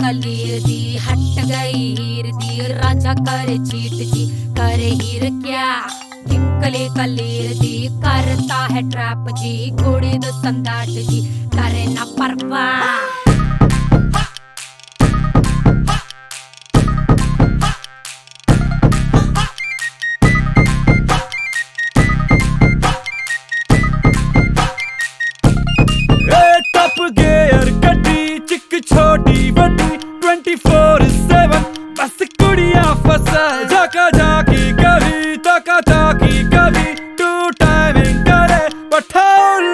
कलीर दी हट गई हीर दी राजा करे चीट जी करे हीर क्या किकली कलीर दी करता है ट्रैप जी कुड़ी दो संदाट जी करे ना परवाह। छोटी बड़ी 24/7 बस कुड़ियां फंसा झाका झाकी कभी ताका ताकी कभी टू टाइमिंग करे पठाउल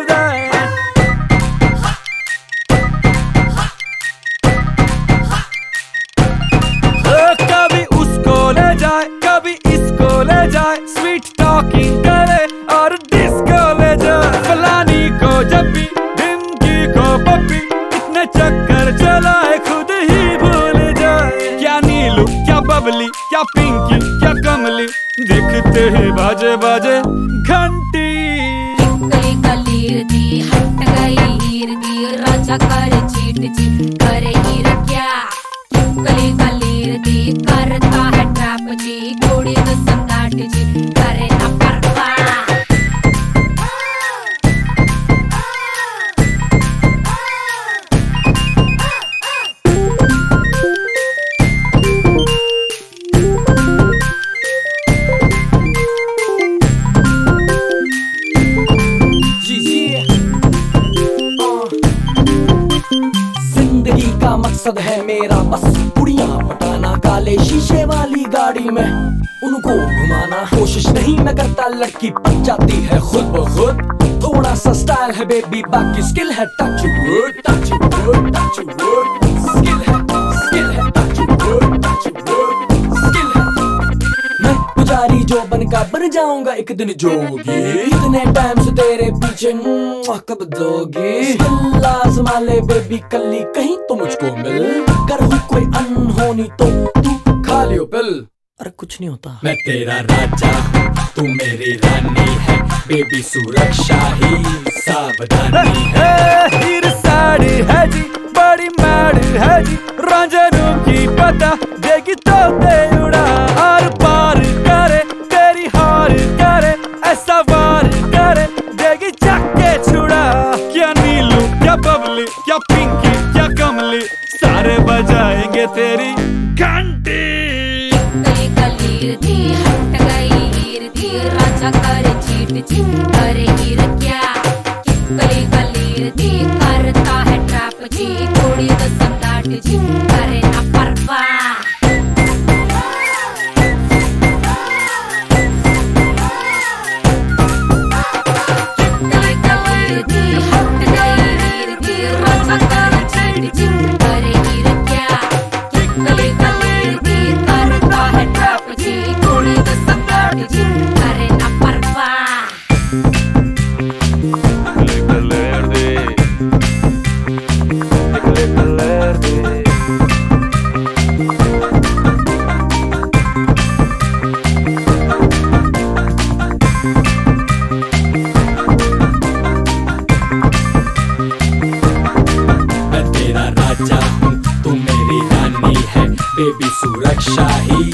कभी उसको ले जाए कभी इसको ले जाए स्वीट टॉकिंग करे और डिस्को ले जाए फलानी को जब भी ढिमकी को पप्पी चक्कर चलाए खुद ही भूल जाए क्या नीलू क्या बबली क्या पिंकी क्या कमली दिखते ही बाजे बाजे घंटी किकली कलीर दी हट गई हीर दी राजा करे चीट जी करे हीर क्या किकली कलीर दी करता है ट्रैप जी कुड़ी दो संगाट जी करे ना परवाह। का मकसद है मेरा बस पुड़ियां पटाना काले शीशे वाली गाड़ी में उनको घुमाना कोशिश नहीं मैं करता लड़की पट जाती है खुद ब खुद थोड़ा सा स्टाइल है बेबी बाकी स्किल है touch wood touch wood touch wood skill है touch wood touch wood skill है मैं पुजारी जो बनकर बन जाऊंगा एक दिन जोगी इतने टाइम से तेरे पीछे कब दोगी लाज़मा ले बेबी कल्ली कहीं तो मुझको मिल कर हूँ कोई अनहोनी तो तू खा लियो पिल अरे कुछ नहीं होता मैं तेरा राजा तू मेरी रानी है बेबी सुरक्षा ही सावधानी है हीर साड़ी है जी बड़ी मैड है जी रंजनों की पता देगी तो दे उड़ा आर पार करे तेरी हार करे ऐसा वार करे देगी जाके छुड़ा क्या नीलू क्या बबली क्या पिंकी क्या कमली सारे बजाएंगे तेरी घंटी किकली कलीर दी हट गई हीर दी राजा करे चीट जी करे हीर क्या किकली कलीर दी करता है ट्रैप जी कुड़ी दो संदाट जी करे ना परवाह। तू मेरी रानी है बेबी सुरक्षा ही